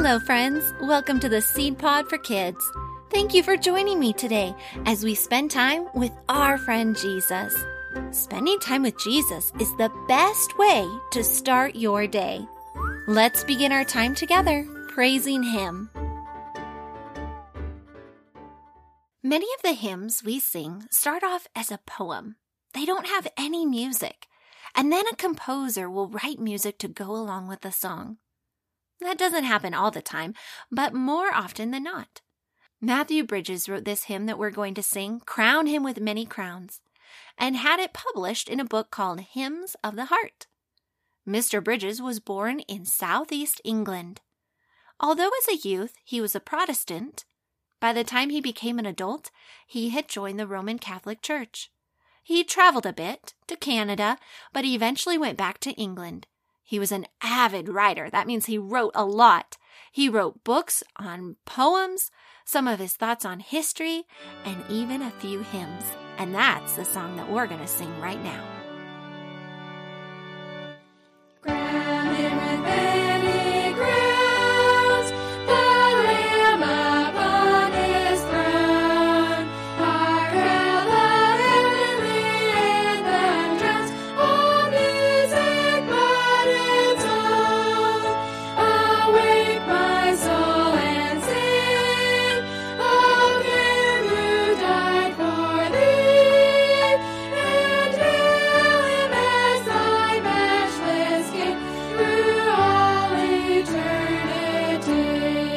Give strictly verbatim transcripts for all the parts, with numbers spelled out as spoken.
Hello, friends. Welcome to the Seed Pod for Kids. Thank you for joining me today as we spend time with our friend Jesus. Spending time with Jesus is the best way to start your day. Let's begin our time together praising Him. Many of the hymns we sing start off as a poem. They don't have any music, and then a composer will write music to go along with the song. That doesn't happen all the time, but more often than not. Matthew Bridges wrote this hymn that we're going to sing, Crown Him with Many Crowns, and had it published in a book called Hymns of the Heart. Mister Bridges was born in southeast England. Although as a youth he was a Protestant, by the time he became an adult, he had joined the Roman Catholic Church. He traveled a bit to Canada, but he eventually went back to England. He was an avid writer. That means he wrote a lot. He wrote books on poems, some of his thoughts on history, and even a few hymns. And that's the song that we're going to sing right now. Crown him with many crowns, the Lamb upon his throne. Hark how the heavenly anthem drowns all music but its own. Awake my soul and sing of Him who died for thee, and hail Him as thy matchless King through all eternity.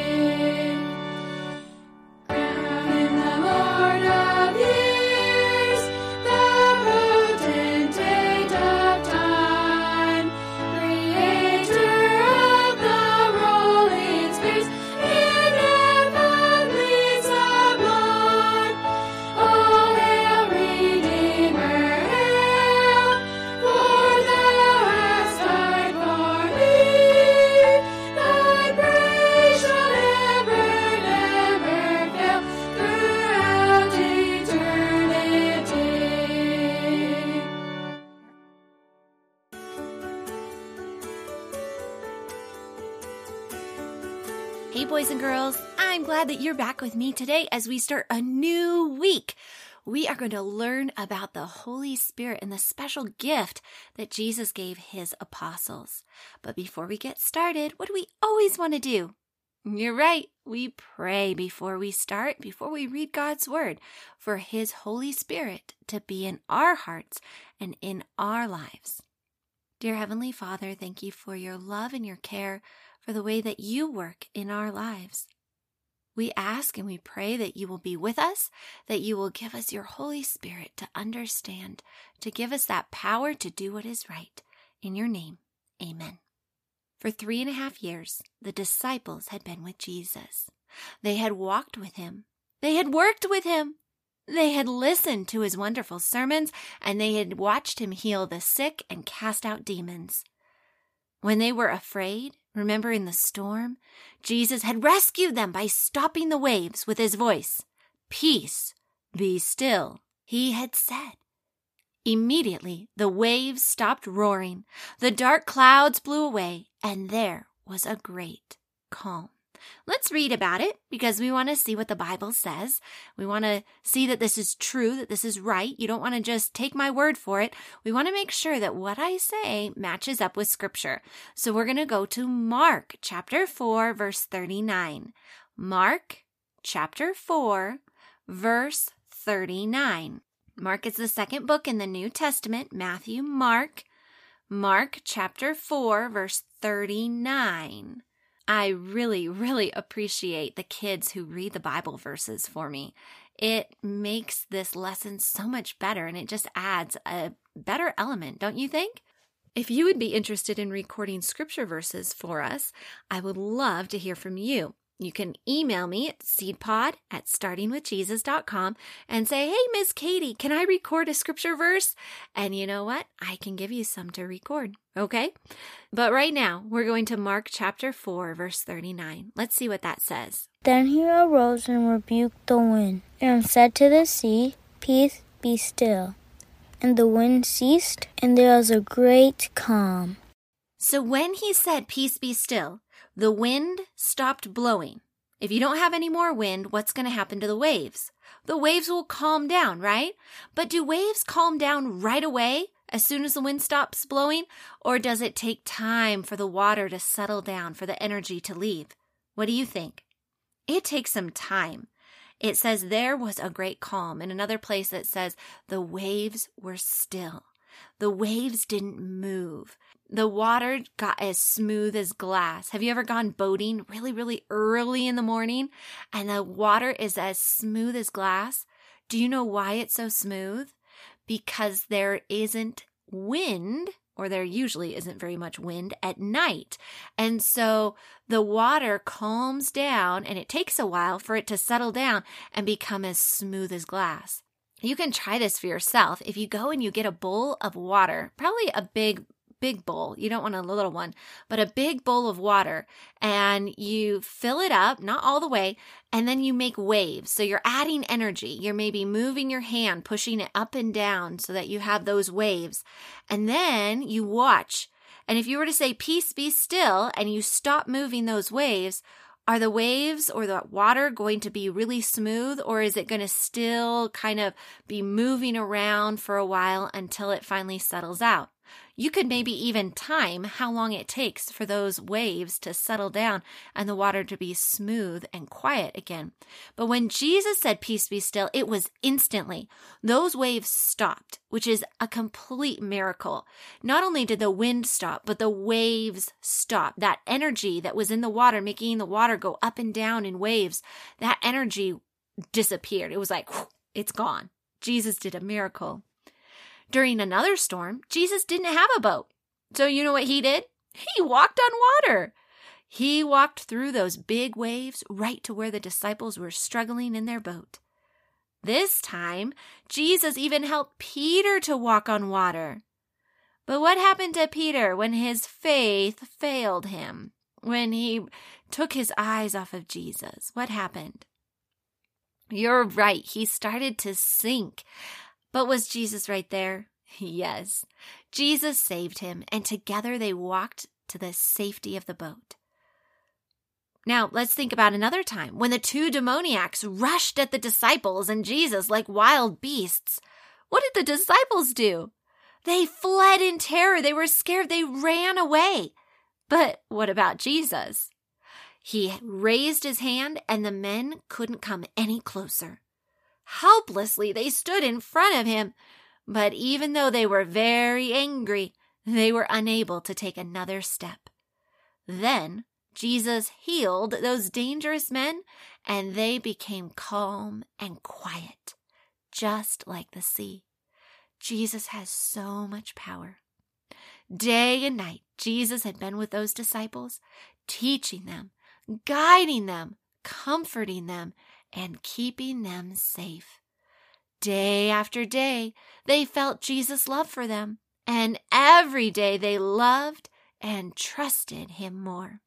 Crown Him the Lord of years, the potentate of time, Creator of the rolling spheres, in heavenly sublime. All hail, Redeemer, hail, for thou hast died for me. Thy praise shall never, never fail throughout eternity. Hey, boys and girls, I'm glad that you're back with me today as we start a new week. We are going to learn about the Holy Spirit and the special gift that Jesus gave His apostles. But before we get started, what do we always want to do? You're right, we pray before we start, before we read God's Word, for His Holy Spirit to be in our hearts and in our lives. Dear Heavenly Father, thank you for your love and your care, for the way that you work in our lives. We ask and we pray that you will be with us, that you will give us your Holy Spirit to understand, to give us that power to do what is right. In your name, amen. For three and a half years, the disciples had been with Jesus. They had walked with him. They had worked with him. They had listened to his wonderful sermons, and they had watched him heal the sick and cast out demons. When they were afraid, remember in the storm, Jesus had rescued them by stopping the waves with his voice. Peace, be still, he had said. Immediately, the waves stopped roaring, the dark clouds blew away, and there was a great calm. Let's read about it because we want to see what the Bible says. We want to see that this is true, that this is right. You don't want to just take my word for it. We want to make sure that what I say matches up with Scripture. So we're going to go to Mark chapter four, verse thirty-nine. Mark chapter four, verse thirty-nine. Mark is the second book in the New Testament, Matthew, Mark. Mark chapter four, verse thirty-nine. I really, really appreciate the kids who read the Bible verses for me. It makes this lesson so much better, and it just adds a better element, don't you think? If you would be interested in recording scripture verses for us, I would love to hear from you. You can email me at seedpod at starting with jesus dot com and say, hey, Miss Katie, can I record a scripture verse? And you know what? I can give you some to record, okay? But right now, we're going to Mark chapter four, verse thirty-nine. Let's see what that says. Then he arose and rebuked the wind, and said to the sea, Peace, be still. And the wind ceased, and there was a great calm. So when he said, peace be still, The wind stopped blowing. If you don't have any more wind, what's going to happen to the waves? The waves will calm down, right? But do waves calm down right away as soon as the wind stops blowing? Or does it take time for the water to settle down, for the energy to leave? What do you think? It takes some time. It says there was a great calm. In another place it says the waves were still. The waves didn't move. The water got as smooth as glass. Have you ever gone boating really, really early in the morning and the water is as smooth as glass? Do you know why it's so smooth? Because there isn't wind, or there usually isn't very much wind at night. And so the water calms down and it takes a while for it to settle down and become as smooth as glass. You can try this for yourself. If you go and you get a bowl of water, probably a big big bowl. You don't want a little one, but a big bowl of water, and you fill it up, not all the way, and then you make waves. So you're adding energy. You're maybe moving your hand, pushing it up and down so that you have those waves. And then you watch. And if you were to say, peace, be still, and you stop moving those waves, are the waves or the water going to be really smooth, or is it going to still kind of be moving around for a while until it finally settles out? You could maybe even time how long it takes for those waves to settle down and the water to be smooth and quiet again. But when Jesus said, peace be still, it was instantly. Those waves stopped, which is a complete miracle. Not only did the wind stop, but the waves stopped. That energy that was in the water, making the water go up and down in waves, that energy disappeared. It was like, whew, it's gone. Jesus did a miracle. During another storm, Jesus didn't have a boat. So you know what he did? He walked on water. He walked through those big waves right to where the disciples were struggling in their boat. This time, Jesus even helped Peter to walk on water. But what happened to Peter when his faith failed him? When he took his eyes off of Jesus? What happened? You're right. He started to sink. But was Jesus right there? Yes. Jesus saved him, and together they walked to the safety of the boat. Now, let's think about another time when the two demoniacs rushed at the disciples and Jesus like wild beasts. What did the disciples do? They fled in terror. They were scared. They ran away. But what about Jesus? He raised his hand, and the men couldn't come any closer. Helplessly, they stood in front of him, but even though they were very angry, they were unable to take another step. Then Jesus healed those dangerous men, and they became calm and quiet, just like the sea. Jesus has so much power. Day and night, Jesus had been with those disciples, teaching them, guiding them, comforting them, and keeping them safe. Day after day, they felt Jesus' love for them, and every day they loved and trusted him more.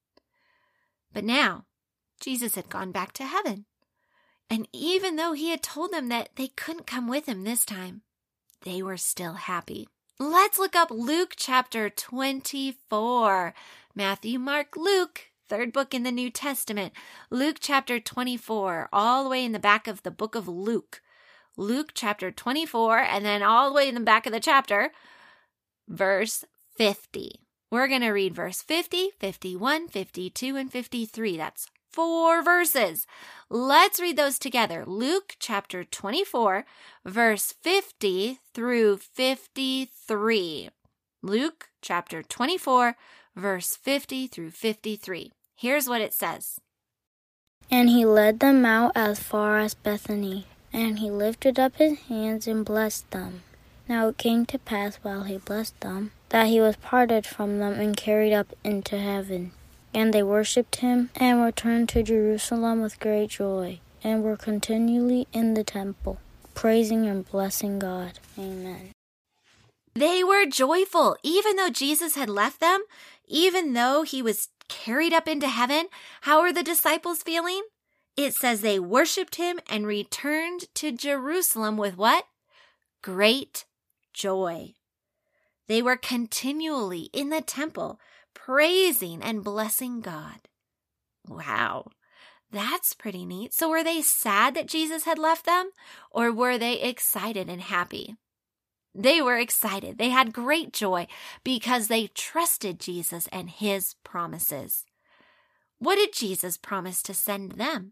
But now, Jesus had gone back to heaven, and even though he had told them that they couldn't come with him this time, they were still happy. Let's look up Luke chapter twenty-four. Matthew, Mark, Luke. Third book in the New Testament, Luke chapter twenty-four, all the way in the back of the book of Luke. Luke chapter twenty-four, and then all the way in the back of the chapter, verse fifty. We're going to read verse fifty, fifty-one, fifty-two, and fifty-three. That's four verses. Let's read those together. Luke chapter twenty-four, verse fifty through fifty-three. Luke chapter twenty-four, verse fifty through fifty-three. Here's what it says. And he led them out as far as Bethany, and he lifted up his hands and blessed them. Now it came to pass while he blessed them, that he was parted from them and carried up into heaven. And they worshipped him, and returned to Jerusalem with great joy, and were continually in the temple, praising and blessing God. Amen. They were joyful, even though Jesus had left them, even though he was carried up into heaven. How are the disciples feeling? It says they worshipped him and returned to Jerusalem with what? Great joy. They were continually in the temple, praising and blessing God. Wow, that's pretty neat. So were they sad that Jesus had left them, or were they excited and happy? They were excited. They had great joy because they trusted Jesus and his promises. What did Jesus promise to send them?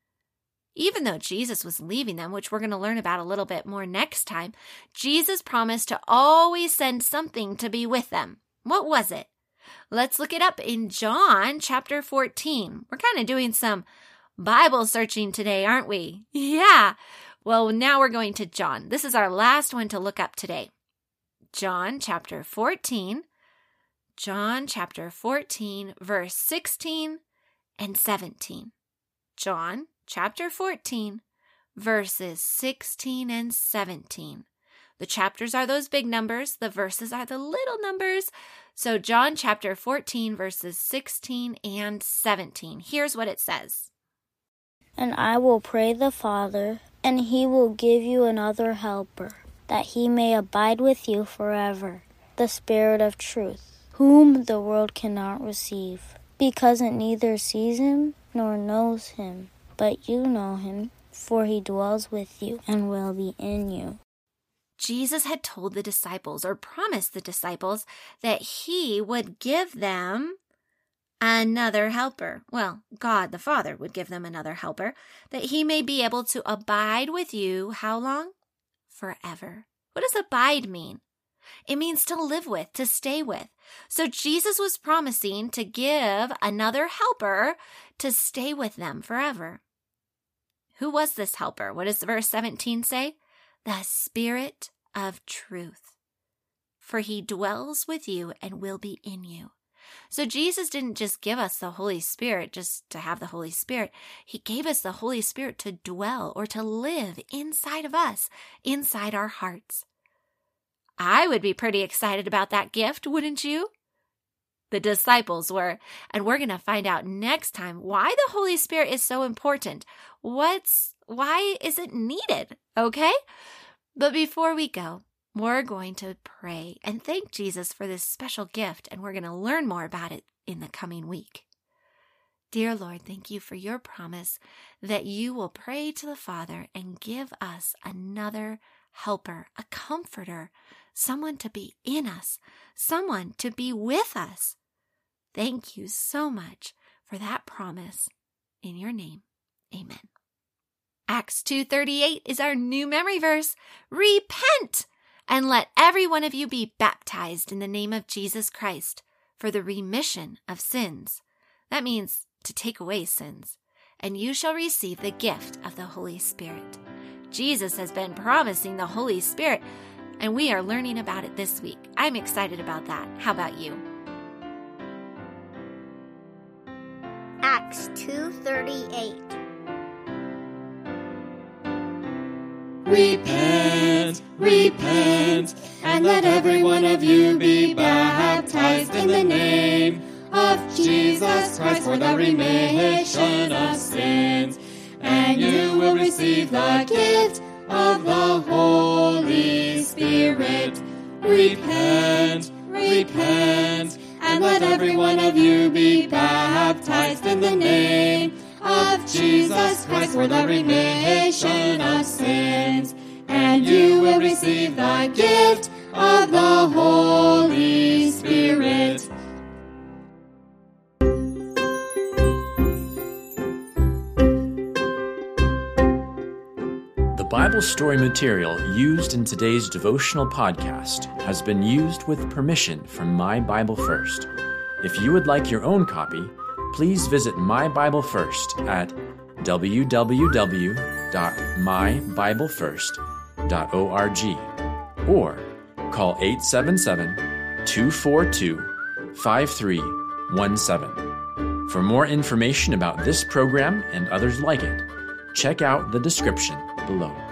Even though Jesus was leaving them, which we're going to learn about a little bit more next time, Jesus promised to always send something to be with them. What was it? Let's look it up in John chapter fourteen. We're kind of doing some Bible searching today, aren't we? Yeah. Well, now we're going to John. This is our last one to look up today. John chapter fourteen. John chapter fourteen, verse sixteen and seventeen. John chapter fourteen, verses sixteen and seventeen. The chapters are those big numbers. The verses are the little numbers. So John chapter fourteen, verses sixteen and seventeen. Here's what it says. And I will pray the Father, and he will give you another helper, that he may abide with you forever, the Spirit of truth, whom the world cannot receive, because it neither sees him nor knows him. But you know him, for he dwells with you and will be in you. Jesus had told the disciples, or promised the disciples, that he would give them another helper. Well, God the Father would give them another helper, that he may be able to abide with you, how long? Forever. What does abide mean? It means to live with, to stay with. So Jesus was promising to give another helper to stay with them forever. Who was this helper? What does verse seventeen say? The Spirit of truth. For he dwells with you and will be in you. So Jesus didn't just give us the Holy Spirit just to have the Holy Spirit. He gave us the Holy Spirit to dwell or to live inside of us, inside our hearts. I would be pretty excited about that gift, wouldn't you? The disciples were, and we're going to find out next time why the Holy Spirit is so important. What's, why is it needed? Okay? But before we go, we're going to pray and thank Jesus for this special gift, and we're going to learn more about it in the coming week. Dear Lord, thank you for your promise that you will pray to the Father and give us another helper, a comforter, someone to be in us, someone to be with us. Thank you so much for that promise. In your name, amen. Acts two thirty-eight is our new memory verse. Repent and let every one of you be baptized in the name of Jesus Christ for the remission of sins. That means to take away sins. And you shall receive the gift of the Holy Spirit. Jesus has been promising the Holy Spirit, and we are learning about it this week. I'm excited about that. How about you? Acts two thirty-eight. Repent, repent, and let every one of you be baptized in the name of Jesus Christ for the remission of sins, and you will receive the gift of the Holy Spirit. Repent, repent, and let every one of you be baptized in the name of Jesus Christ for the remission of sins, and you will receive the gift of the Holy Spirit. The Bible story material used in today's devotional podcast has been used with permission from My Bible First. If you would like your own copy, please visit My Bible First at w w w dot my bible first dot org or call eight seven seven, two four two, five three one seven. For more information about this program and others like it, check out the description below.